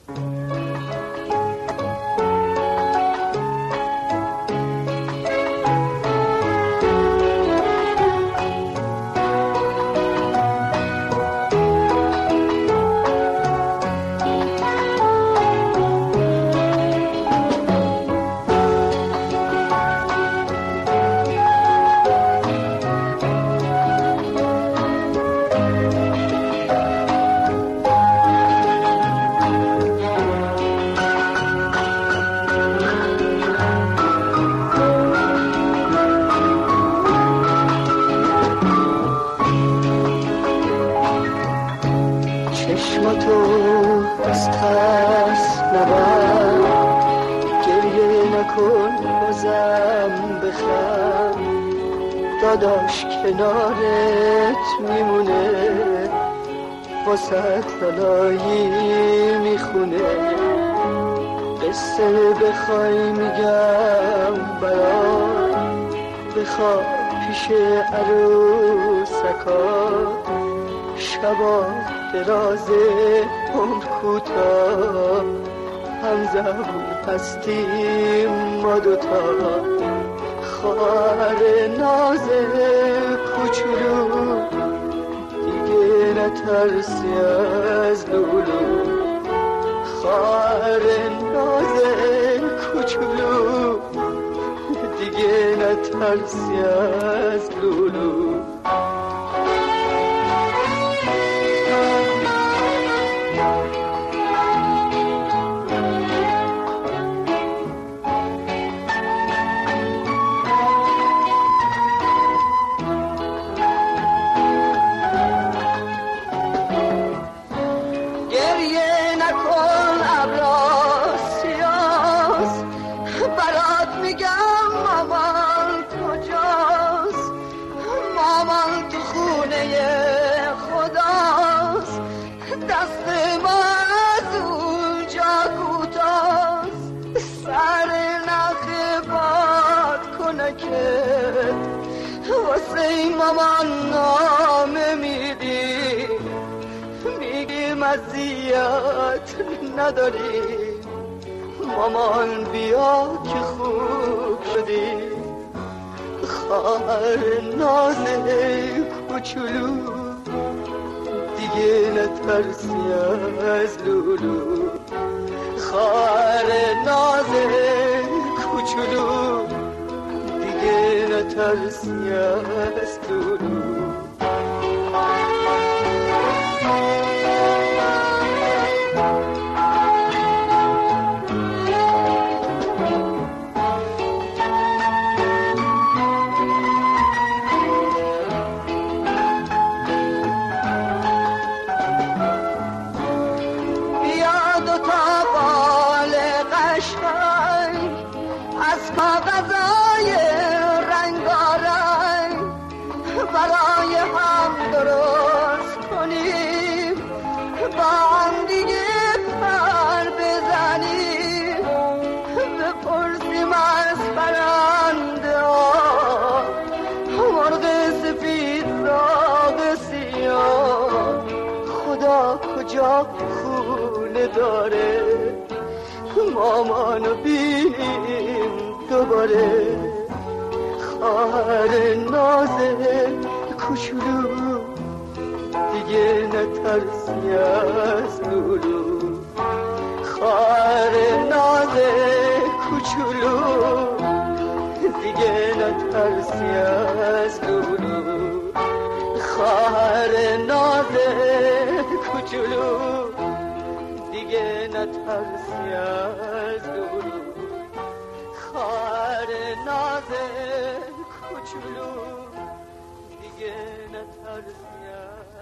چشماتو از ترس نبر، گریه نکن بازم بخند، داداش کنارت میمونه، واسه لالایی میخونه. قصه بخوای میگم برات، بخواب پیش عروسکات، شبا درازه عمر کوتاه، هم زبون هستیم ما دوتا. خواهر ناز کوچولو، دیگه نترسی از لولو. خواهر ناز کوچولو، دیگه نترسی از لولو. واسه مامان نامه میدی، میگی مزیت نداری، مامان بیا که خوب شدی. خواهر ناز کوچولو، دیگه نترسی از لولو. خواهر ناز کوچولو، دیگه نترسی از لولو. بیا دوتا بال قشنگ از کاغذای رنگارنگ برای هم درست کنیم، با هم دیگه پر بزنیم، بپرسیم از پرنده ها، مرغ سفید زاغ سیاه، خدا کجا خونه داره، مامانو بینیم دوباره. خواهر ناز کوچولو، دیگه نترسی از لولو. خواهر ناز کوچولو، دیگه نترسی از لولو. خواهر ناز کوچولو، دیگه نترسی از لولو. خواهر ناز کوچولو، دیگه نترسی از